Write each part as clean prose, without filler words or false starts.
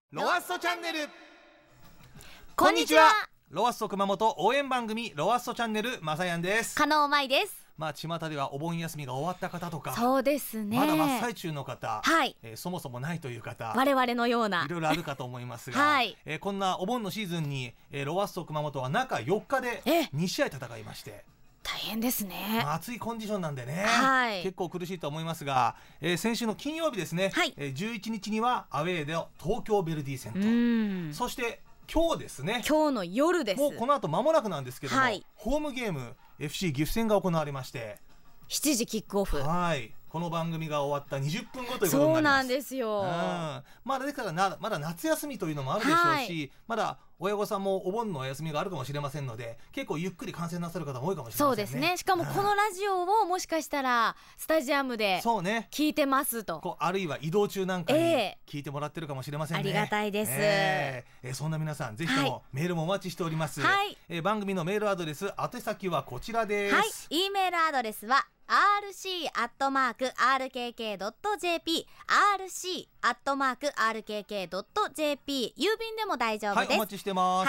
ロワッソチャンネル。 こんにちは。 ロワッソ熊本応援番組ロワッソチャンネルまさやんです。 加納舞です。 巷ではお盆休みが終わった方とか、 そうですね、 まだ真っ最中の方、 はい、 そもそもないという方、 我々のようないろいろあるかと思いますが、 はい、 こんなお盆のシーズンに、ロワッソ熊本は中4日で2試合戦いまして、 大変ですね、 暑いコンディションなんでね、 はい、 結構苦しいと思いますが、先週の金曜日ですね、 はい、 11日にはアウェーでの東京ベルディ戦と、そして今日ですね、 今日の夜です。 もうこの後間もなくなんですけども、 はい、 ホームゲーム FC 岐阜戦が行われまして、 7時キックオフ、 はい、この番組が終わった20分後ということになります。 そうなんですよ、 まだですからまだ夏休みというのもあるでしょうし、はい、まだ親御さんもお盆のお休みがあるかもしれませんので、結構ゆっくり観戦なさる方も多いかもしれませんね。 そうですね。しかもこのラジオをもしかしたらスタジアムで聞いてますと、 あるいは移動中なんかに聞いてもらってるかもしれませんね、 ありがたいです、 そんな皆さんぜひともメールもお待ちしております、はい、番組のメールアドレス宛先はこちらです。 はい、E メールアドレスはrc@rkk.jp rc@rkk.jp 郵便でも大丈夫です。 はい、お待ちしてます。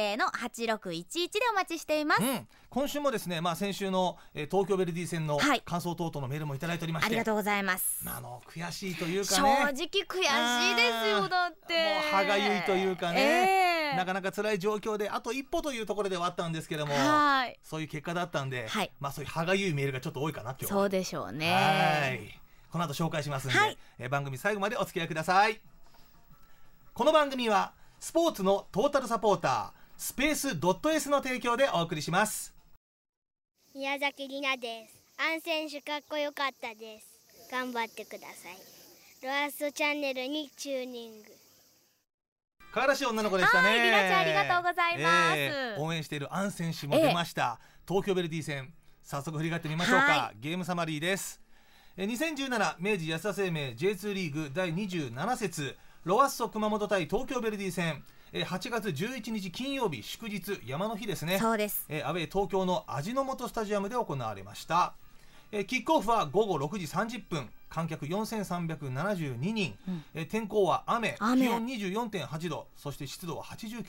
860-8611でお待ちしています、 今週もですね、先週の、東京ベルディ戦の感想等々のメールもいただいておりまして、 ありがとうございます。 悔しいというかね、 正直悔しいですよ。だってもう歯がゆいというかね、なかなか辛い状況であと一歩というところではあったんですけども、そういう結果だったんで、そういう歯がゆいメールがちょっと多いかな今日は。 そうでしょうね。 はい、この後紹介しますんで、番組最後までお付き合いください。この番組はスポーツのトータルサポータースペース .S の提供でお送りします。 宮崎里奈です。アン選手かっこよかったです。頑張ってください。ロワッソチャンネルにチューニング。 可愛らしい女の子でしたね。 りなちゃんありがとうございます、 応援しているアン選手も出ました、東京ベルディ戦、早速振り返ってみましょうか、ゲームサマリーです。2017明治安田生命 J2 リーグ第27節ロワッソ熊本対東京ベルディ戦、8月11日金曜日祝日山の日ですね。 そうです、 アウェー東京の味の素スタジアムで行われました。キックオフは午後6時30分、観客4372人、天候は雨、気温 24.8 度、そして湿度は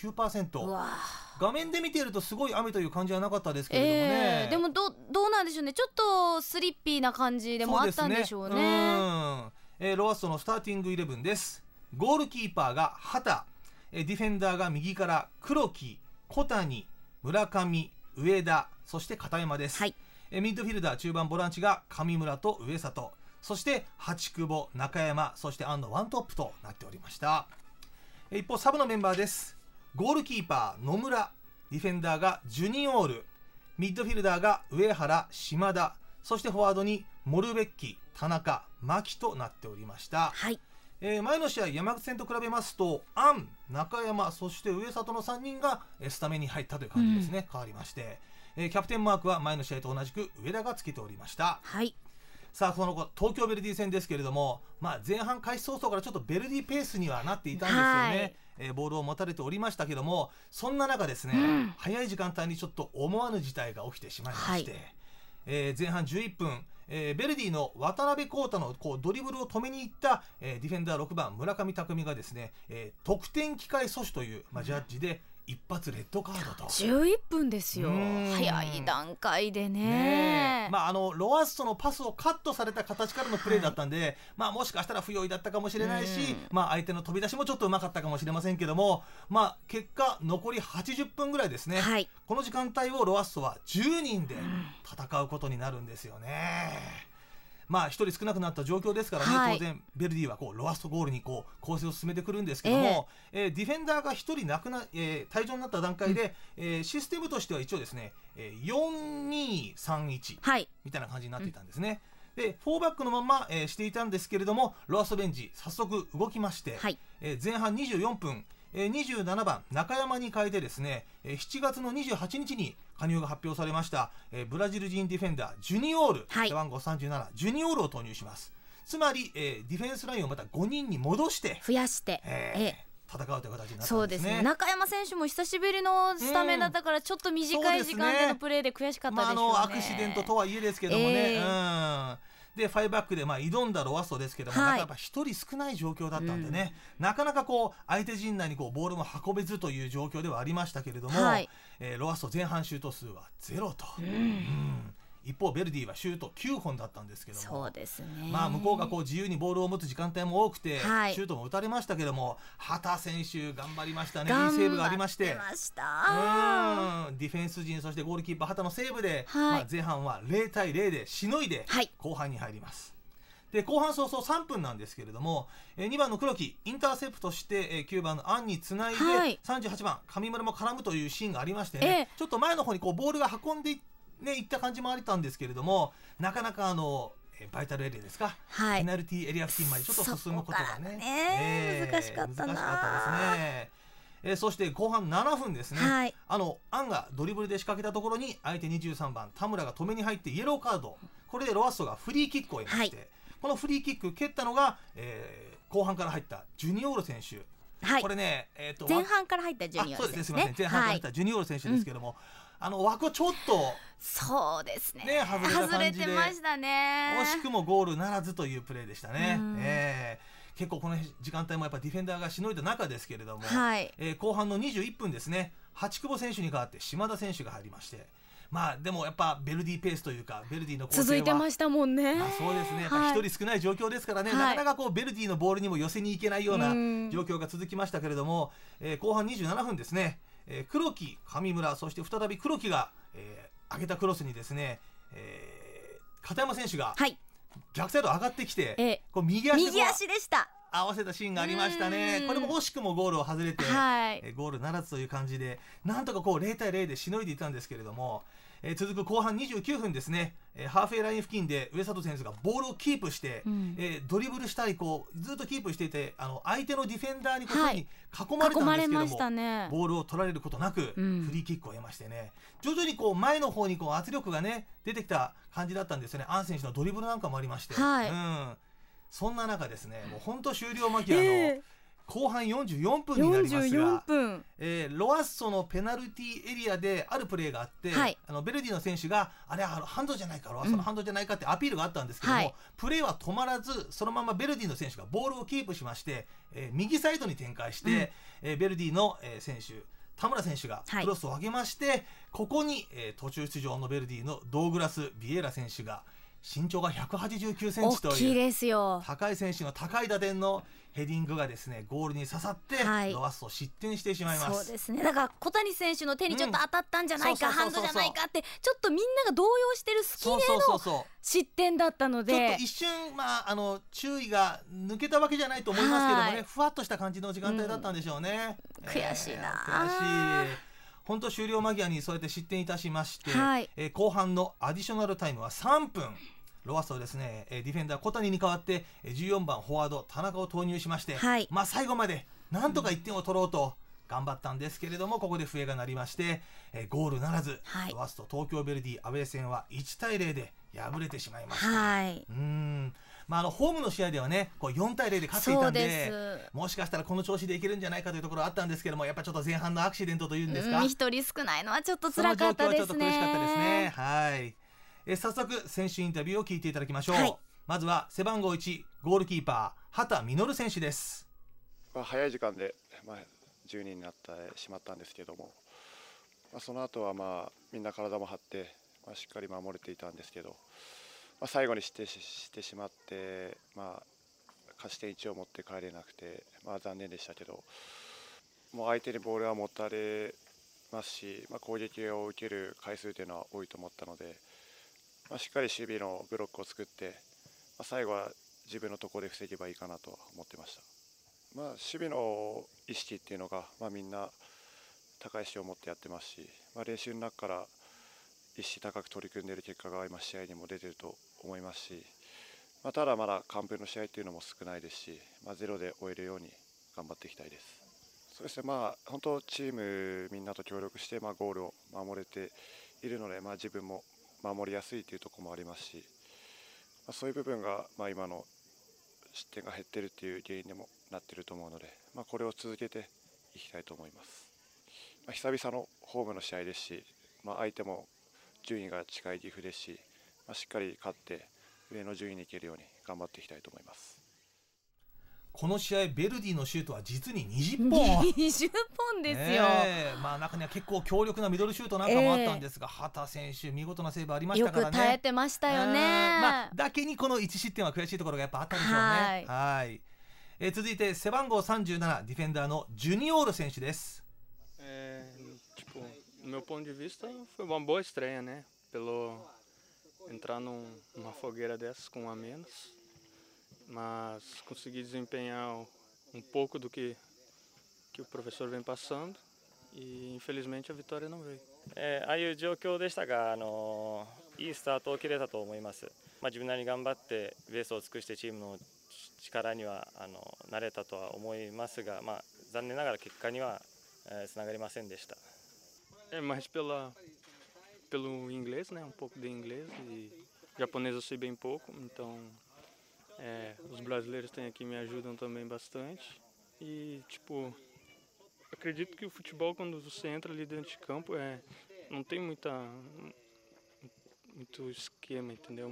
89%。 画面で見ているとすごい雨という感じはなかったですけれどもね、 でもどうなんでしょうね、ちょっとスリッピーな感じでもあったんでしょうね。 ロワッソのスターティングイレブンです。ゴールキーパーが畑、ディフェンダーが右から黒木、小谷、村上、上田、そして片山です、ミッドフィルダー中盤ボランチが上村と上里、そして八久保、中山、そして安野ワントップとなっておりました。一方サブのメンバーです。ゴールキーパー野村、ディフェンダーがジュニオール、ミッドフィルダーが上原、島田、そしてフォワードにモルベッキ、田中、牧となっておりました、前の試合山口戦と比べますと安、中山、そして上里の3人がスタメンに入ったという感じですね、変わりまして、キャプテンマークは前の試合と同じく上田がつけておりました。さあその後東京ベルディ戦ですけれども、前半開始早々からちょっとベルディペースにはなっていたんですよね、ボールを持たれておりましたけども、そんな中ですね、早い時間帯にちょっと思わぬ事態が起きてしまいまして、前半11分、ベルディの渡辺康太のドリブルを止めに行った、ディフェンダー6番村上拓実がですね、得点機会阻止という、ジャッジで一発レッドカードと。 11分ですよ、早い段階でね。 ロワッソのパスをカットされた形からのプレーだったんで、もしかしたら不用意だったかもしれないし、相手の飛び出しもちょっとうまかったかもしれませんけども、結果残り80分ぐらいですね、この時間帯をロワッソは10人で戦うことになるんですよね。1人少なくなった状況ですからね、当然ベルディはロワッソゴールに構成を進めてくるんですけども、ディフェンダーが1人退場になった段階で、システムとしては一応ですね、4-2-3-1、みたいな感じになっていたんですね。で4バックのまま、していたんですけれども、ロワッソベンチ早速動きまして、前半24分27番中山に変えてですね、7月の28日に加入が発表されました、ブラジル人ディフェンダージュニオール、背番号37ジュニオールを投入します。つまり、ディフェンスラインをまた5人に戻して増やして、 戦うという形になったんですね。 そうですね。中山選手も久しぶりのスタメンだったから、ちょっと短い時間でのプレーで悔しかったでしょうね。 アクシデントとはいえですけどもね、 で5バックで挑んだロアッソですけども、やっぱ1人少ない状況だったんでね、なかなか相手陣内にボールも運べずという状況ではありましたけれども、ロアッソ前半シュート数は0と、一方ベルディはシュート9本だったんですけども、 そうですね、 向こうが自由にボールを持つ時間帯も多くて、シュートも打たれましたけども、畑選手頑張りましたね。いいセーブがありまして、ディフェンス陣そしてゴールキーパー畑のセーブで、前半は0対0でしのいで後半に入ります。で後半早々3分なんですけれども、2番の黒木インターセプトして9番のアンにつないで、38番上村も絡むというシーンがありましてね、ちょっと前の方にボールが運んでいった感じもあったんですけれども、なかなかバイタルエリアですか、ペナルティーエリア付近までちょっと進むことがね、 難しかったですね。そして後半7分ですね、アンがドリブルで仕掛けたところに相手23番田村が止めに入ってイエローカード、これでロアッソがフリーキックを得まして、このフリーキック蹴ったのが、後半から入ったジュニオール選手、これね、 前半から入ったジュニオール選手、 すみません、前半から入ったジュニオール選手ですけども、枠をちょっとそうですね、 外れてましたね。 惜しくもゴールならずというプレーでしたね。結構この時間帯もやっぱディフェンダーがしのいだ中ですけれども、後半の21分ですね、八久保選手に代わって島田選手が入りまして、でもやっぱベルディペースというか、ベルディの構成は続いてましたもんね。 そうですね、やっぱ1人少ない状況ですからね、なかなかベルディのボールにも寄せにいけないような状況が続きましたけれども、後半27分ですね、黒木上村そして再び黒木が、上げたクロスにですね、片山選手が逆サイド上がってきて、右足でした合わせたシーンがありましたね。これも惜しくもゴールを外れて、ゴールならずという感じで、なんとか0対0でしのいでいたんですけれども、続く後半29分ですね、ハーフウェイライン付近で上里選手がボールをキープして、ドリブルしたりずっとキープしていて、相手のディフェンダーに囲まれたんですけども、ボールを取られることなくフリーキックを得ましてね、徐々に前の方に圧力がね出てきた感じだったんですよね。アン選手のドリブルなんかもありまして、そんな中ですね、もう本当終了間際の後半44分になりますが、ロアッソのペナルティーエリアであるプレーがあって、ベルディの選手があれハンドじゃないか、ロアッソのハンドじゃないかってアピールがあったんですけども、プレーは止まらず、そのままベルディの選手がボールをキープしまして、右サイドに展開して、ベルディの選手田村選手がクロスを上げまして、ここに、途中出場のベルディのドーグラス・ビエラ選手が身長が189センチという高い選手の高い打点のヘディングがですねゴールに刺さって、ロアッソ失点してしまいます。 そうですね、だから小谷選手の手にちょっと当たったんじゃないか、ハンドじゃないかってちょっとみんなが動揺してる隙での失点だったので、 ちょっと一瞬注意が抜けたわけじゃないと思いますけどもね、ふわっとした感じの時間帯だったんでしょうね。 悔しいな、 悔しい。本当終了間際にそうやって失点いたしまして、後半のアディショナルタイムは3分、ロアッソですね、ディフェンダー小谷に代わって14番フォワード田中を投入しまして、最後までなんとか1点を取ろうと頑張ったんですけれども、ここで笛が鳴りまして、ゴールならず、ロアッソ東京ベルディアウェー戦は1対0で敗れてしまいました。ホームの試合ではね4対0で勝っていたんで、もしかしたらこの調子でいけるんじゃないかというところはあったんですけども、やっぱちょっと前半のアクシデントというんですか、 一人少ないのはちょっと辛かったですね。その状況はちょっと苦しかったですね。早速選手インタビューを聞いていただきましょう。まずは背番号1ゴールキーパー畑実選手です。 早い時間で、10人になってしまったんですけども、その後はみんな体も張って、しっかり守れていたんですけど、最後にしてしまって、勝ち点1を持って帰れなくて、残念でしたけど、もう相手にボールは持たれますし、攻撃を受ける回数というのは多いと思ったので、しっかり守備のブロックを作って、最後は自分のところで防げばいいかなとは思ってました。守備の意識っていうのが、みんな高い意識を持ってやってますし、練習の中から意識高く取り組んでいる結果が今試合にも出ていると思いますし、ただまだ完封の試合っていうのも少ないですし、ゼロで終えるように頑張っていきたいです。そうですね、本当チームみんなと協力してゴールを守れているので、自分も守りやすいというところもありますし、そういう部分が今の失点が減っているという原因にもなっていると思うので、これを続けていきたいと思います。久々のホームの試合ですし、相手も順位が近い岐阜ですし、しっかり勝って上の順位に行けるように頑張っていきたいと思います。 この試合ベルディのシュートは実に20本 20本ですよ、 まあ、中には結構強力なミドルシュートなんかもあったんですが、畑選手見事なセーブありましたからね。 よく耐えてましたよね、 だけにこの1失点は悔しいところがやっぱあったでしょうね。はい、続いて背番号37ディフェンダーのジュニオール選手です。 Tipo, no meu ponto de vista, foi uma boa estreia, né? Pelo entrar numa fogueira dessas com um a menos, mas consegui desempenhar um pouco do que o professor vem passando e infelizmente a vitória não veio. ああいう状況でしたが、いいスタートを切れたと思います。自分なりに頑張ってベースを尽くしてチームの力にはなれたとは思いますが、残念ながら結果にはつながりませんでした。 Mas pelo inglês, né? Um pouco de inglês e japonês eu sei bem pouco, então os brasileiros têm aqui me ajudam também bastante e tipo acredito que o futebol quando você entra ali dentro de campo não tem muito esquema, entendeu?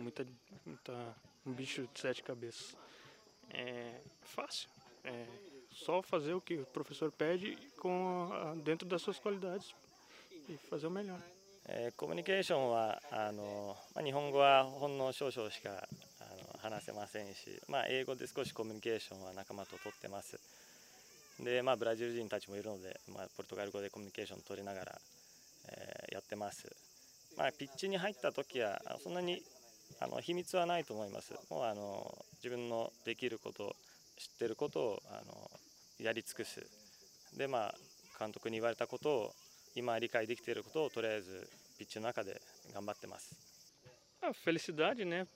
Um bicho de 7 cabeças. É fácil, só fazer o que o professor pede dentro das suas qualidades e fazer o melhor. コミュニケーションは日本語はほんの少々しか話せませんし、英語で少しコミュニケーションは仲間と取ってます。で、ブラジル人たちもいるので、ポルトガル語でコミュニケーション取りながら、やってます。ピッチに入った時はそんなに秘密はないと思います。もう自分のできること、知ってることをやり尽くす。で、監督に言われたことを今理解できていることをとりあえずピッチの中で頑張ってます。 Felicidade, né?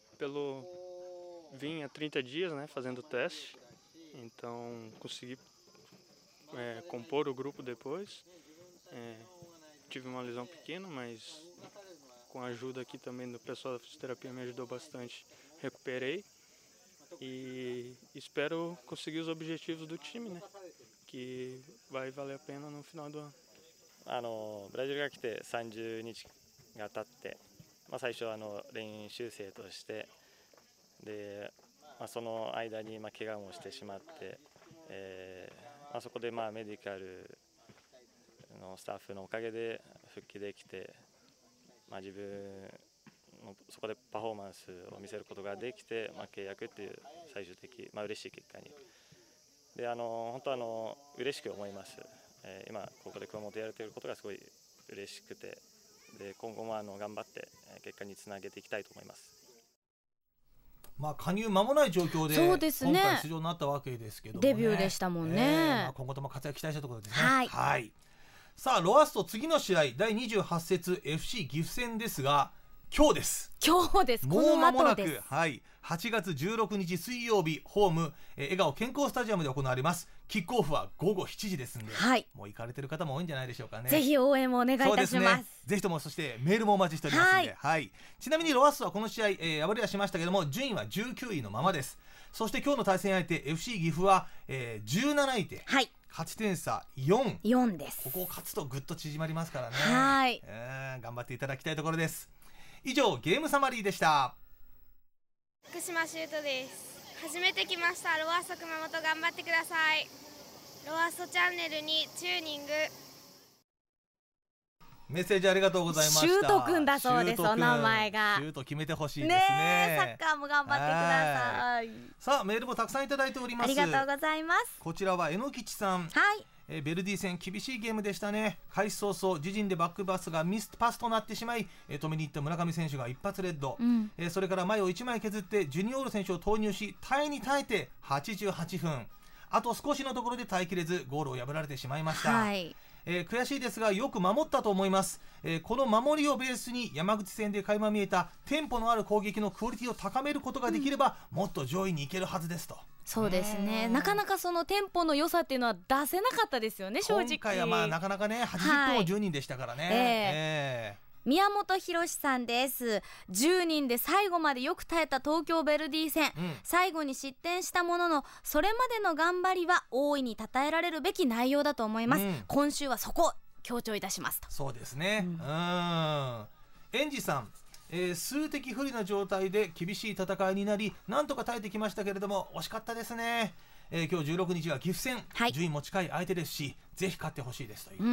Vim há 30 dias, né? Fazendo teste, então consegui compor o grupo depois. Tive uma lesão pequena, mas com a ajuda aqui também do pessoal da fisioterapia me ajudou bastante. Recuperei e espero conseguir os objetivos do time, né? Que vai valer a pena no final do ano. ブラジルが来て30日が経って、最初練習生としてで、その間に怪我もしてしまって、そこでメディカルのスタッフのおかげで復帰できて、自分のそこでパフォーマンスを見せることができて、契約っていう最終的、嬉しい結果にで本当嬉しく思います。今ここで熊本やれていることがすごい嬉しくて、で今後も頑張って結果につなげていきたいと思います。 加入間もない状況で今回出場になったわけですけども、 デビューでしたもんね。 今後とも活躍期待したところですね。はい、さあロアスト次の試合第28節 FC 岐阜戦ですが今日です。もう間もなく、8月16日水曜日ホーム笑顔健康スタジアムで行われます。キックオフは午後7時ですんで、もう行かれてる方も多いんじゃないでしょうかね。 ぜひ応援もお願いいたします。 ぜひとも、そしてメールもお待ちしておりますので、ちなみにロアスはこの試合、敗れはしましたけども順位は19位のままです。そして今日の対戦相手 FC 岐阜は、17位で、勝ち点差4 です。 ここを勝つとぐっと縮まりますからね。頑張っていただきたいところです。以上ゲームサマリーでした。 福島修斗です。初めて来ましたロアッソ熊本、頑張ってください。ロアッソチャンネルにチューニング。 メッセージありがとうございました。 シュートくんだそうです。お名前がシュート決めてほしいですね。 サッカーも頑張ってください。 さあメールもたくさんいただいております。 ありがとうございます。 こちらは榎吉さん。ベルディ戦厳しいゲームでしたね。開始早々自陣でバックパスがミスパスとなってしまい、止めに行った村上選手が一発レッド、それから前を1枚削ってジュニオール選手を投入し耐えに耐えて88分、あと少しのところで耐えきれずゴールを破られてしまいました。悔しいですがよく守ったと思います。この守りをベースに山口戦で垣間見えたテンポのある攻撃のクオリティを高めることができれば、もっと上位に行けるはずですと。 そうですね。なかなかそのテンポの良さっていうのは出せなかったですよね、正直。 今回はなかなかね80分を10人でしたからね。 宮本博さんです。10人で最後までよく耐えた東京ベルディ戦、最後に失点したもののそれまでの頑張りは大いに称えられるべき内容だと思います。今週はそこを強調いたしますと。 そうですね。エンジさん、 数的不利な状態で厳しい戦いになり、なんとか耐えてきましたけれども惜しかったですね。今日16日は岐阜戦、順位も近い相手ですし、ぜひ勝ってほしいですという、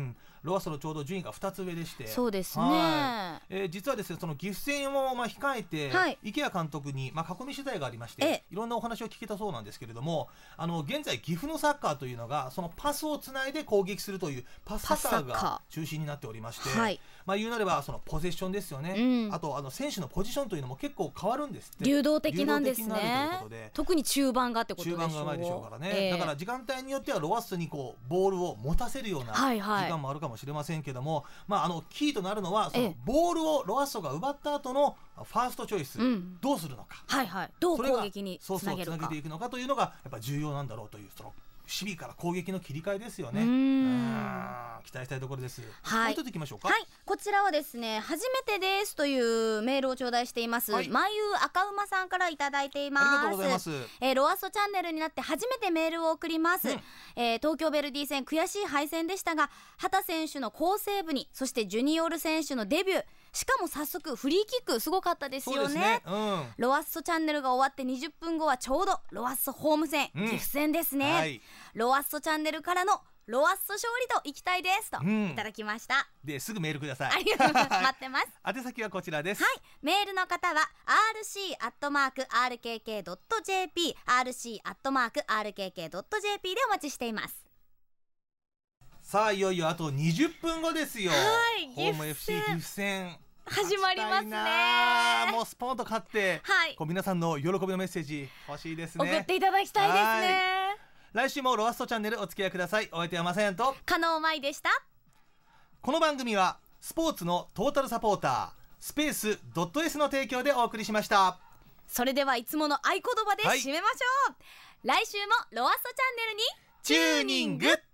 ロアッソのちょうど順位が2つ上でして、 そうですね、 実はですね、その岐阜戦を控えて、池谷監督に囲み取材がありまして、いろんなお話を聞けたそうなんですけれども、現在岐阜のサッカーというのがそのパスをつないで攻撃するというパスサッカーが中心になっておりまして、言うなればそのポゼッションですよね、あと選手のポジションというのも結構変わるんですって。 流動的なんですね。特に中盤がってことでしょう。 中盤がうまいでしょうからね、だから時間帯によってはロアッソにこうボールを持たせるような時間もあるかもしれませんけども、キーとなるのはそのボールをロアッソが奪った後のファーストチョイス、どうするのか、 どう攻撃につなげるか、 つなげていくのかというのがやっぱ重要なんだろうという、その守備から攻撃の切り替えですよね。期待したいところです。もう一ついきましょうか。 こちらはですね、初めてですというメールを頂戴しています、まゆ赤馬さんからいただいています。 ありがとうございます。 ロアッソチャンネルになって初めてメールを送ります。東京ヴェルディ戦悔しい敗戦でしたが、畑選手の好セーブに、そしてジュニオール選手のデビュー、しかも早速フリーキックすごかったですよね。ロアッソチャンネルが終わって20分後はちょうどロアッソホーム戦、岐阜戦ですね。ロアッソチャンネルからのロアッソ勝利といきたいですといただきました。 ですぐメールください。 ありがとうございます。待ってます。 宛先はこちらです。 メールの方は rc@rkk.jp rc@rkk.jp でお待ちしています。 さあいよいよあと20分後ですよ。ホーム FC 岐阜戦始まりますね。 もうスポンと勝って、こう皆さんの喜びのメッセージ欲しいですね。 送っていただきたいですね。 来週もロアッソチャンネルお付き合いください。お相手はまさやんと加納舞でした。 この番組はスポーツのトータルサポータースペース .s の提供でお送りしました。 それではいつもの合言葉で締めましょう。来週もロアッソチャンネルにチューニング。